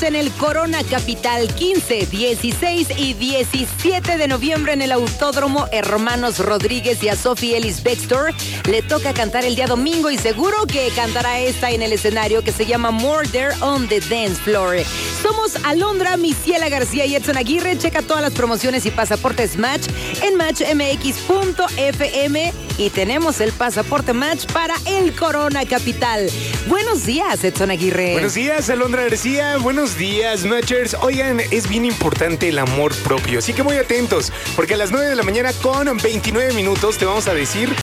en el Corona Capital 15, 16 y 17 de noviembre en el Autódromo Hermanos Rodríguez, y a Sophie Ellis Bextor le toca cantar el día domingo y seguro que cantará esta en el escenario que se llama Murder on the Dance Floor. Somos Alondra, Misiela García y Edson Aguirre. Checa todas las promociones y pasaportes Match en matchmx.fm y tenemos el pasaporte Match para el Corona Capital. Buenos días, Edson Aguirre. Buenos días, Alondra García. Buenos días, Matchers. Oigan, es bien importante el amor propio, así que muy atentos, porque a las 9 de la mañana con 29 minutos te vamos a decir